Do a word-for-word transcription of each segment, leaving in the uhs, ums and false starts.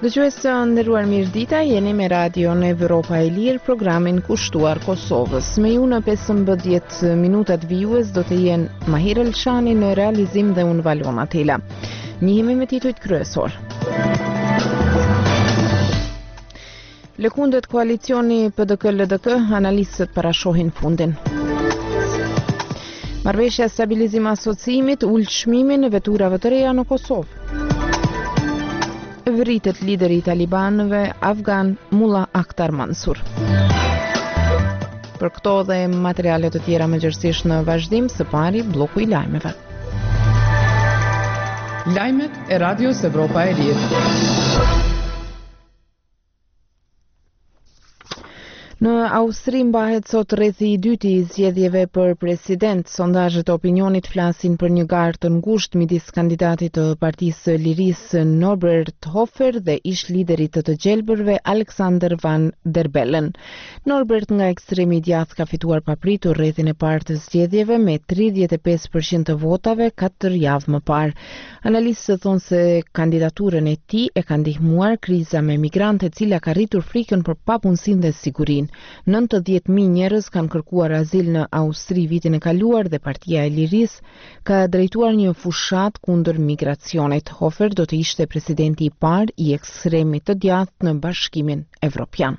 Dëgjues të nderuar, mirëdita, jeni me radion Evropa e Lirë, programin kushtuar Kosovës. Me ju në pesëmbëdhjetë minutat vijues do të jenë Mahir Elshani në realizim dhe unë Valona Tela. Njihemi me titujt kryesor. Lëkundet koalicioni P D K L D K, analistët parashohin fundin. Marrëveshja stabilizim asociimit ul çmimin e veturave të reja në Kosovë. Vritet lideri i talibanëve afgan Mullah Akhtar Mansur. Për këto dhe materiale të tjera mëngjesisht në vazhdim, së pari bloku i lajmeve. Lajmet e Radios Evropa e Lirë. Në Austri mbahet sot rrethi i dytë i zgjedhjeve për president. Sondazhet e opinionit flasin për një garë të ngushtë midis kandidatit të Partisë së Lirisë Norbert Hofer dhe ish liderit të të gjelbërve Alexander Van der Bellen. Norbert nga ekstremi i djathtë ka fituar papritur rrethin e parë të zgjedhjeve me tridhjetë e pesë përqind të votave katër javë më parë. Analistët thonë se kandidaturën e tij e ka ndihmuar kriza me migrantë, e cila ka rritur frikën për papunësinë dhe sigurinë. nëntëdhjetë mijë njerëz kanë kërkuar azil në Austri vitin e kaluar dhe Partia e Lirisë ka drejtuar një fushat kundër migracionit. Hofer do të ishte presidenti i parë i ekstremit të djathtë në Bashkimin Evropian.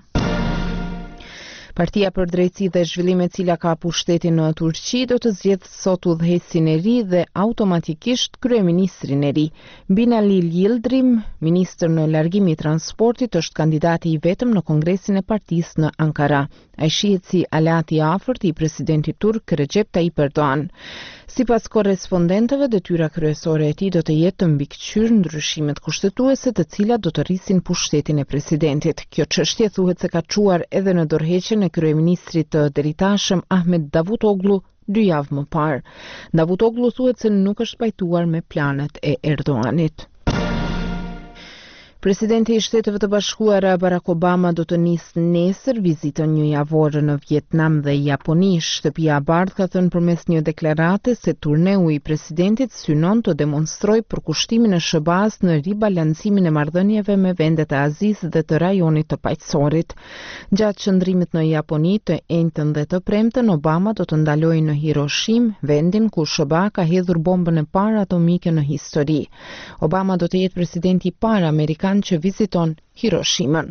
Partia për Drejtësi dhe Zhvillim, e cila ka pushtetin në Turqi, do të zgjedhë sot udhëheqësin e ri dhe automatikisht kryeministrin e ri. Binali Yildirim, ministër në largim i transportit, është kandidati i vetëm në Kongresin e partisë në Ankara. Ai shihet si alati i afërt i presidentit turk Recep Tayyip Erdogan. Sipas korrespondentëve, detyra kryesore e tij do të jetë të mbikëqyrë ndryshimet kushtetuese, të cilat do të rrisin pushtetin e presidentit. Kjo çështje thuhet se ka çuar edhe në dorëheqjen e kryeministrit të deritashëm Ahmet Davutoglu dy javë më parë. Davutoglu thuhet se nuk është pajtuar me planet e Erdoganit. Presidenti i Shteteve të Bashkuara Barack Obama do të nisë nesër vizitën një javore në Vietnam dhe Japoni. Shtëpia e Bardhë ka thënë përmes një deklarate se turneu i presidentit synon të demonstrojë përkushtimin e S B A-s në ribalancimin e marrëdhënieve me vendet e Azisë dhe të rajonit të paqësorit. Gjatë qëndrimit në Japoni të enjtën dhe të premten, Obama do të ndalojë në Hiroshima, vendin ku S B A ka hedhur bombën e parë atomike në histori. Obama do të jetë presidenti i parë amerikan që viziton Hiroshimën.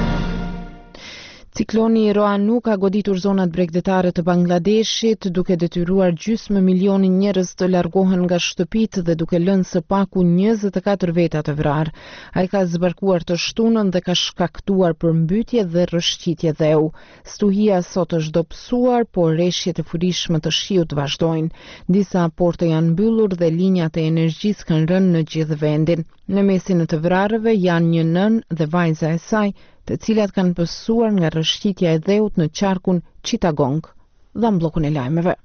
Cikloni Roanu ka goditur zonat bregdetare të Bangladeshit, duke detyruar gjysmë milionin njerëz të largohen nga shtëpitë dhe duke lënë së paku njëzet e katër veta të vrarë. Ai ka zbarkuar të shtunën dhe ka shkaktuar përmbytje dhe rrëshqitje dheu. Stuhia sot është dobësuar, por rreshjet e furishme të shiut vazhdojnë. Disa porte janë mbyllur dhe linjat e energjisë kanë rënë në gjithë vendin. Në mesin e të vrarëve janë një nën dhe vajza e saj, të cilat kanë pësuar nga rrëshqitja e dheut në qarkun Chittagong. Dhe mbllokun e lajmeve.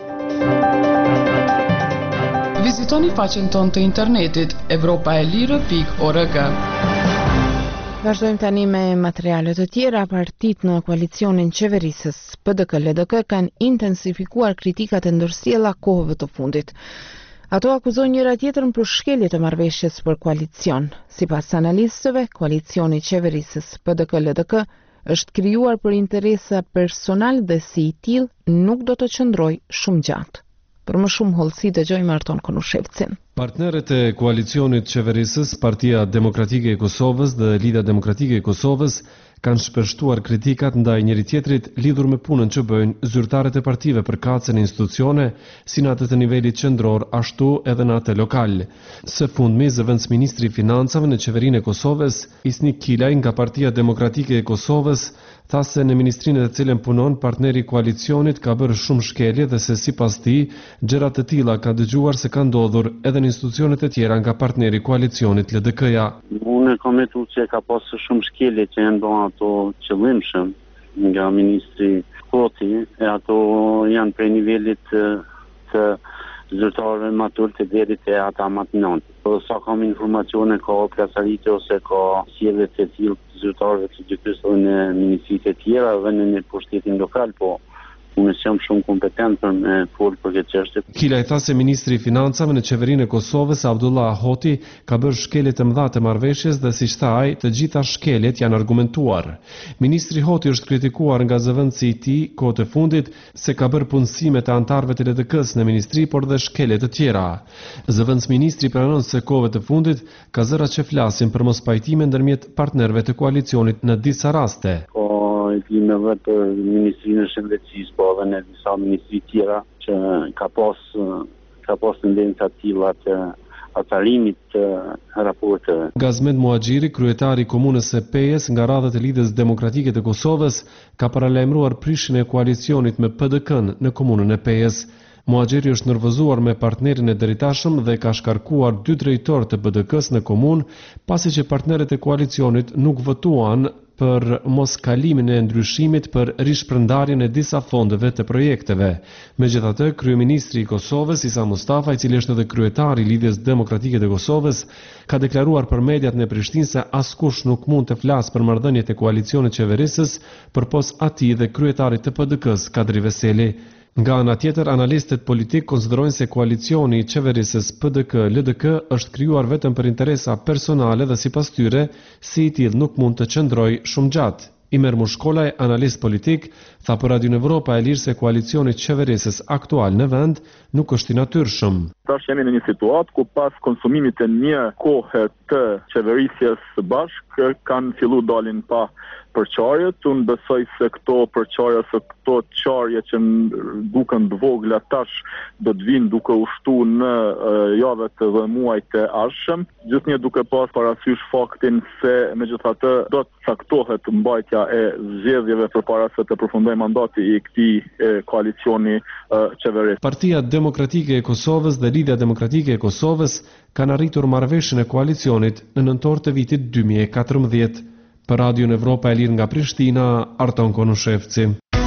Vizitoni faqen tonë të internetit evropa e lirë pikë org. Vazhdojmë tani me materiale të tjera. Partitë në koalicionin qeverisës P D K L D K kanë intensifikuar kritikat e ndërsjella kohëve të fundit. Ato akuzojnë njëra tjetrën për shkelje të marrëveshjes për koalicion. Sipas analistëve, koalicioni i qeverisës P D K L D K është krijuar për interesa personal dhe si i tillë nuk do të qëndrojë shumë gjatë. Për më shumë hollësi dëgjojmë Arton Konushevcin. Partnerët e koalicionit qeverisës, Partia Demokratike e Kosovës dhe Lidhja Demokratike e Kosovës kanë shpeshtuar kritikat ndaj njëri tjetrit lidhur me punën që bëjnë zyrtarët e partive për kacën e institucione, si në atë të nivelit qendror, ashtu edhe në atë lokal. Së fundmi, zëvendësministri i financave në qeverinë e Kosovës, Isnik Kilaj nga Partia Demokratike e Kosovës, tha se në ministrinë të cilën punon partneri i koalicionit ka bërë shumë shkelje dhe se sipas tij, gjëra të tilla ka dëgjuar se ka ndodhur edhe në institucionet e tjera nga partneri i koalicionit L D K-ja. Unë kam metuar se ka pasur shumë shkelje që janë bërë ato qëllimshëm nga ministri Koti, e ato janë prej nivelit të, të zyrtarëve matur të deri te ata më të nëntë. Po sa kam informacione ka plasarite ose ka sjellje të tillë zyrtarëve të gjykatës në ministritë e tjera dhe në pushtetin lokal, po Unë jam shumë kompetent për me folë për këtë çështje. Kila i tha se ministri i financave në qeverinë e Kosovës, Abdullah Hoti, ka bërë shkelje të mëdha të marrëveshjes dhe siç tha ai, të gjitha shkeljet janë argumentuar. Ministri Hoti është kritikuar nga zëvendësi i tij kohët e fundit se ka bërë punësime të anëtarëve të L D K-s në ministri, por dhe shkelje të tjera. Zëvendës ministri pranon se kohëve të fundit ka zëra që flasin për mospajtime ndërmjet partnerëve të koalicionit në disa raste. I kime dhe për Ministrinë e Shëndetësisë, po edhe në disa ministri tjera që ka pas ka pas tendenca të tilla të atarimit të raporteve. Gazmet Muhaxhiri, kryetari i komunës së Pejës nga radhët e Lidhjes Demokratike të Kosovës, ka paralajmëruar prishjen e koalicionit me P D K-n në komunën e Pejës. Muhaxhiri është nervozuar me partnerin e dëritashëm dhe ka shkarkuar dy drejtorë të P D K-s në komunë, pasi që partnerët e koalicionit nuk votuan për mos kalimin e ndryshimit për rishpërndarjen e disa fondeve të projekteve. Megjithatë, kryeministri i Kosovës, Isa Mustafa, i cili është edhe kryetari i Lidhjes Demokratike të Kosovës, ka deklaruar për mediat në Prishtinë se askush nuk mund të flasë për marrëdhëniet e koalicionit qeverisës përpos atij dhe kryetarit të P D K-s, Kadri Veseli. Nga ana tjetër, analistët politik konsiderojnë se koalicioni i qeverisës P D K L D K është krijuar vetëm për interesa personale dhe sipas tyre, si i tillë nuk mund të qëndrojë shumë gjatë. Imer Mushkolaj, analist politik, tha për Radio Evropa e Lirë se koalicioni i qeverisës aktual në vend nuk është i natyrshëm. Tash jemi në një situatë ku pas konsumimit të një kohë të qeverisjes së bashkë kanë filluar dalin pa përçarjet. Unë besoj se këto përçarje, se këto çarje që duken të vogla tash do të vinë duke u shtu në uh, javët dhe muajt e ardhshëm, gjithnjë duke pas parasysh faktin se megjithatë do të caktohet mbajtja e zgjedhjeve përpara se të përfundojë mandati i këtij e, koalicioni uh, qeverisë. Partia Demokratike e Kosovës dhe Lidhja Demokratike e Kosovës kanë arritur marrëveshjen e koalicionit në nëntor të vitit dy mijë e katërmbëdhjetë. Për Radio Evropa e Lirë nga Prishtina, Arton Konushevci.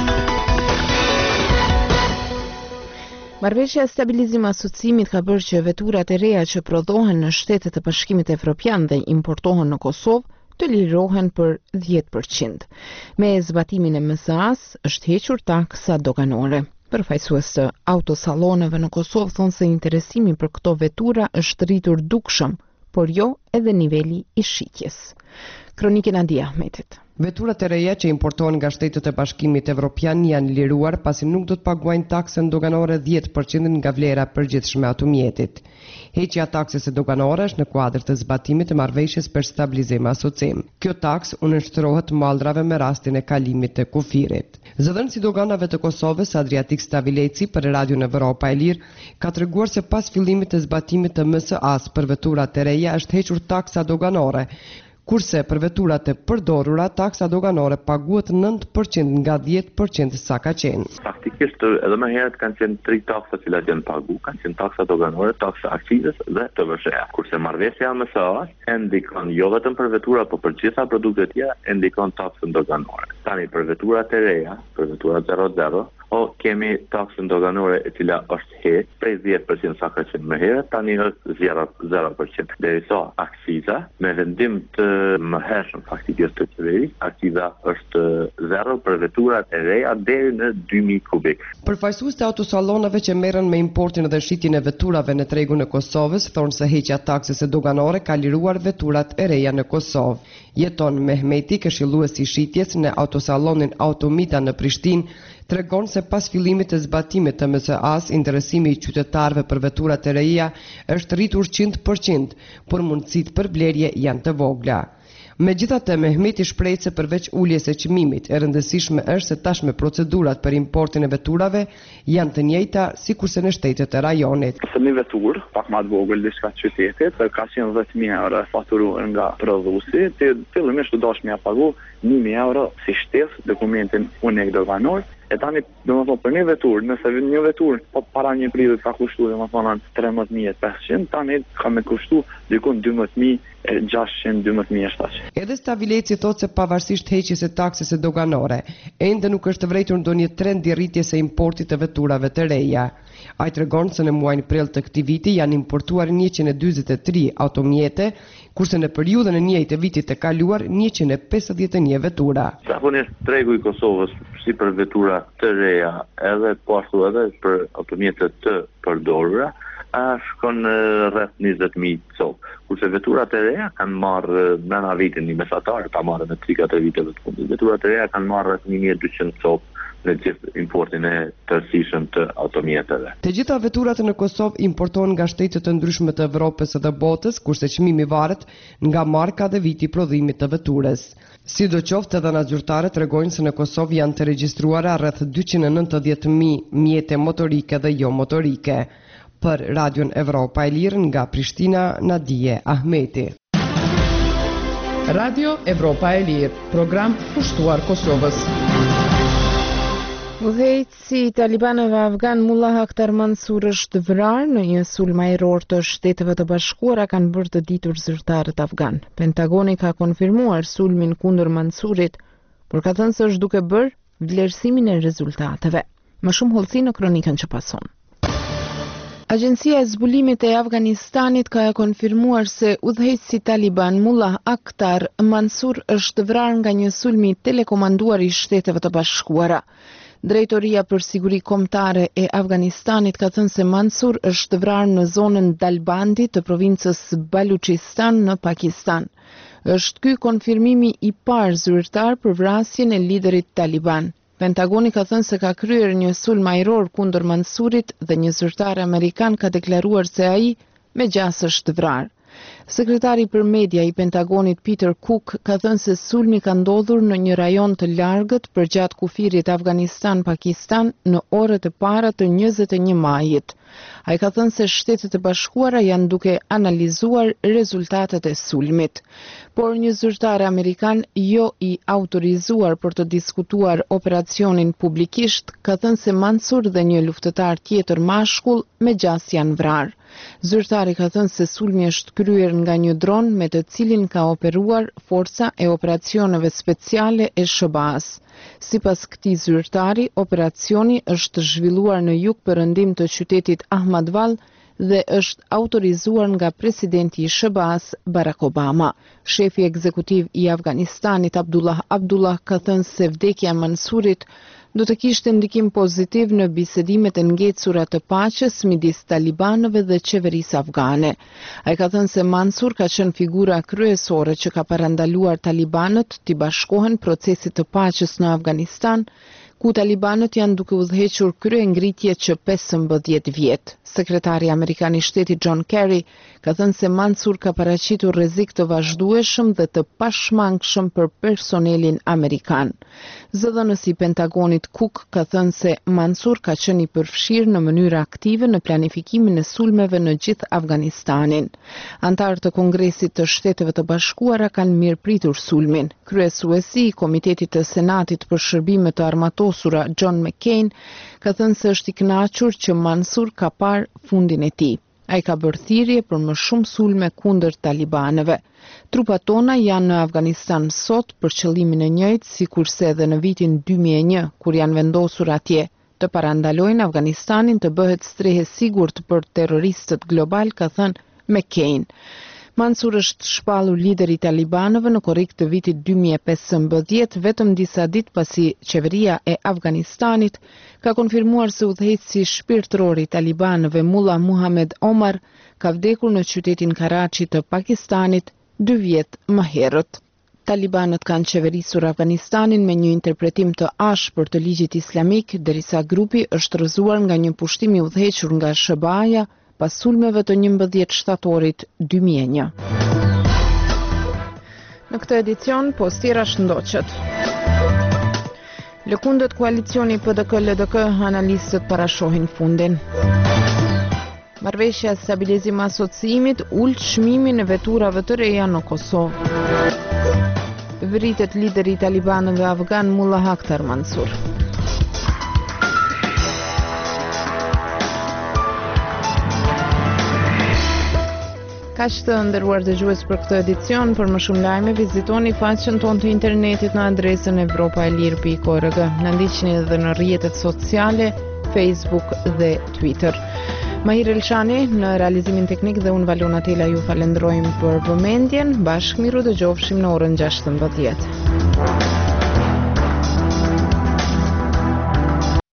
Marrëveshja e stabilizim asociimit ka bërë që veturat e reja që prodhohen në Shtetet e Bashkimit Evropian dhe importohen në Kosovë të lirohen për dhjetë përqind. Me zbatimin e M S A-s është hequr taksa doganore. Përfaqësues të autosalloneve në Kosovë thonë se interesimi për këto vetura është rritur dukshëm, por jo edhe niveli i shitjes. Kronikën Adia Ahmetit. Veturat e reja që importohen nga Shtetet e Bashkimit Evropian janë liruar pasi nuk do të paguajnë taksën doganore dhjetë përqind nga vlera përgjithshme e automjetit. Heqja taksës së doganore është në kuadër të zbatimit të marrëveshjes për stabilizim asocim. Kjo taks unështrohet mallrave me rastin e kalimit të kufirit. Zëdhënësi i doganave të Kosovës, Adriatik Stavileci, për Radio Evropa e Lirë, ka treguar se pas fillimit të zbatimit të M S A-s për veturat e reja është hequr taksa doganore, kurse për veturat e përdorura taksa doganore paguhet nëntë përqind nga dhjetë përqind sa ka qenë. Faktikisht edhe më herët kanë qenë tri taksa që janë pagu, kanë qenë taksa doganore, taksa akcizës dhe T V S-ja. Kurse marrëveshja me M S A e ndikon jo vetëm për vetura, por për gjitha produktet tjera e ndikon taksën doganore. Tani për veturat e reja, për veturat zero zero, o kemi taksën doganore e cila është heq prej dhjetë përqind sa ka qenë më herët, tani është zero përqind. Derisa akciza me vendim të më hershëm faktikisht të qeverisë, akciza është zero për veturat e reja deri në dy mijë kubik. Përfaqësues të autosallonave që merren me importin dhe shitjen e veturave në tregun e Kosovës thonë se heqja taksës së doganore ka liruar veturat e reja në Kosovë. Jeton Mehmeti, këshillues i shitjes në autosallonin Automita në Prishtinë, tregon se pas fillimit të zbatimit të M S A-s, interesimi i qytetarëve për veturat e reja është rritur njëqind përqind, por mundësitë për blerje janë të vogla. Megjithatë, Mehmeti shpreh se përveç uljes së çmimit, e rëndësishme është se tashmë procedurat për importin e veturave janë të njëjta sikurse në shtetet e rajonit. Për një veturë, pak më të vogël diçka qytetit, ka qenë dhjetë mijë euro faturuar nga prodhuesi, ti fillimisht do dash më pagu një mijë euro si shtesë dokumentin unik doganor. E tani, do më thonë, për një veturë, nëse një veturë, po para një pritët ka kushtu, do më thonë, tridhjetë mijë e pesëqind, tani ka me kushtu dikun dymbëdhjetë mijë e gjashtëqind, dymbëdhjetë mijë e shtatëqind. Edhe Stavileci thotë se pavarësisht heqjes së taksës së doganore, ende nuk është vërejtur ndonjë trend i rritjes së importit të veturave të reja. Ai tregon se në muajin prill të këtij viti janë importuar njëqind e dyzet e tre automjete, kurse në periudhën e njëjtë të vitit të kaluar njëqind e pesëdhjetë e një vetura. Zakonisht tregu i Kosovës si për vetura veturat të reja edhe po ashtu edhe për automjetet të përdorura shkon rreth njëzet mijë copë. Kurse veturat e reja kanë marrë brenda vitin një mesatar, ta marrë në tri katër viteve të fundit. Veturat e reja kanë marrë rreth një mijë e dyqind copë në gjithë importin e tërësishëm të automjeteve. Të gjitha veturat në Kosovë importohen nga shtetet të ndryshme të Evropës dhe botës, kurse çmimi varet nga marka dhe viti i prodhimit të veturës. Sidoqoftë edhe ana zyrtare tregojnë se në Kosovë janë të regjistruara rreth dyqind e nëntëdhjetë mijë mjete motorike dhe jo motorike. Për Radion Evropa e Lirë nga Prishtina, Nadije Ahmeti. Radio Evropa e Lirë, program pushtuar Kosovës. Udhëheqësi i talibanëve afgan Mullah Akhtar Mansur është vrarë në një sulm ajror të Shteteve të Bashkuara, kanë bërë të ditur zyrtarët afgan. Pentagoni ka konfirmuar sulmin kundër Mansurit, por ka thënë se është duke bërë vlerësimin e rezultateve. Më shumë hollësi në kronikën që pason. Agjencia e zbulimit e Afganistanit ka konfirmuar se udhëheqësi taliban Mullah Akhtar Mansur është vrarë nga një sulm i telekomanduar i Shteteve të Bashkuara. Drejtoria për siguri kombëtare e Afganistanit ka thënë se Mansur është vrarë në zonën Dalbandi të provincës Baluchistan në Pakistan. Është ky konfirmimi i parë zyrtar për vrasjen e liderit taliban. Pentagoni ka thënë se ka kryer një sulm ajror kundër Mansurit dhe një zyrtar amerikan ka deklaruar se ai me gjas është vrarë. Sekretari për media i Pentagonit Peter Cook ka thënë se sulmi ka ndodhur në një rajon të largët përgjatë kufirit Afganistan-Pakistan në orët e para të njëzet e një majit. Ai ka thënë se Shtetet e Bashkuara janë duke analizuar rezultatet e sulmit, por një zyrtar amerikan jo i autorizuar për të diskutuar operacionin publikisht ka thënë se Mansur dhe një luftëtar tjetër mashkull me gjas janë vrarë. Zyrtari ka thënë se sulmi është kryer nga një dron me të cilin ka operuar Forca e Operacioneve Speciale e S B A-s. Sipas këtij zyrtari, operacioni është zhvilluar në jug-perëndim të qytetit Ahmadvall dhe është autorizuar nga presidenti i S B A-s Barack Obama. Shefi ekzekutiv i Afganistanit Abdullah Abdullah ka thënë se vdekja e Mansurit do të kishte ndikim pozitiv në bisedimet e ngecura të paqes midis talibanëve dhe qeverisë afgane. Ai ka thënë se Mansur ka qenë figura kryesore që ka parandaluar talibanët të bashkohen procesit të paqes në Afganistan, ku talibanët janë duke udhëhequr kryengritje që pesëmbëdhjetë vjet. Sekretari amerikan i shtetit John Kerry ka thënë se Mansur ka paraqitur rrezik të vazhdueshëm dhe të pashmangshëm për personelin amerikan. Zëdhënësi i Pentagonit Cook ka thënë se Mansur ka qenë i përfshirë në mënyrë aktive në planifikimin e sulmeve në gjithë Afganistanin. Antarë të Kongresit të Shteteve të Bashkuara kanë mirëpritur sulmin. Kryesuesi i Komitetit të Senatit për Shërbime të Armatosura John McCain ka thënë se është i kënaqur që Mansur ka parë fundin e tij. Ai ka bërë thirrje për më shumë sulme kundër talibanëve. Trupat tona janë në Afganistan sot për qëllimin e njëjtë sikurse edhe në vitin dy mijë e një, kur janë vendosur atje, të parandalojnë Afganistanin të bëhet strehe sigurt për terroristët global, ka thënë McCain. Mansur është shpallur lider i talibanëve në korrik të vitit dy mijë e pesëmbëdhjetë, vetëm disa ditë pasi qeveria e Afganistanit ka konfirmuar se udhëheqësi shpirtëror i talibanëve Mullah Muhammad Omar ka vdekur në qytetin Karachi të Pakistanit dy vjet më herët. Talibanët kanë qeverisur Afganistanin me një interpretim të ashpër të ligjit islamik, derisa grupi është rrëzuar nga një pushtim i udhëhequr nga S B A-ja pas sulmeve të njëmbëdhjetë shtatorit dy mijë e një. Në këtë edicion, postiera shëndoqet. Lëkundët koalicioni P D K L D K, analistët parashohin fundin. Marrëveshja e stabilizim asociimit ul çmimin e veturave të reja në Kosovë. Vritet lideri i talibanëve afgan Mullah Akhtar Mansur. Kaq të nderuar dëgjues për këtë edicion, për më shumë lajme vizitoni faqen tonë të internetit në adresën evropa e lirë pikë org. Na ndiqni edhe në rrjetet sociale, Facebook dhe Twitter. Mahir Elshani në realizimin teknik dhe unë Valona Tela ju falenderojmë për vëmendjen. Bashkë miru dëgjofshim në orën gjashtëmbëdhjetë.